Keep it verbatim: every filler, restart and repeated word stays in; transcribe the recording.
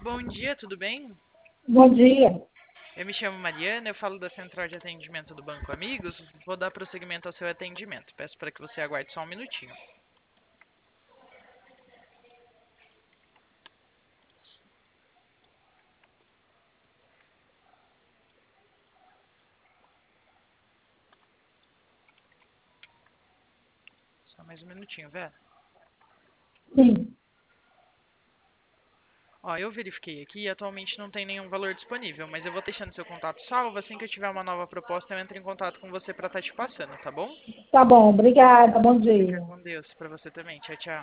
Bom dia, tudo bem? Bom dia. Eu me chamo Mariana, eu falo da Central de Atendimento do Banco Amigos. Vou dar prosseguimento ao seu atendimento. Peço para que você aguarde só um minutinho. Só mais um minutinho, Vera. Sim, Ó, eu verifiquei aqui e atualmente não tem nenhum valor disponível, mas eu vou deixando seu contato salvo. Assim que eu tiver uma nova proposta, eu entro em contato com você para estar te passando, tá bom? tá bom. Obrigada. Bom Fica dia. com Deus para você também. Tchau, tchau.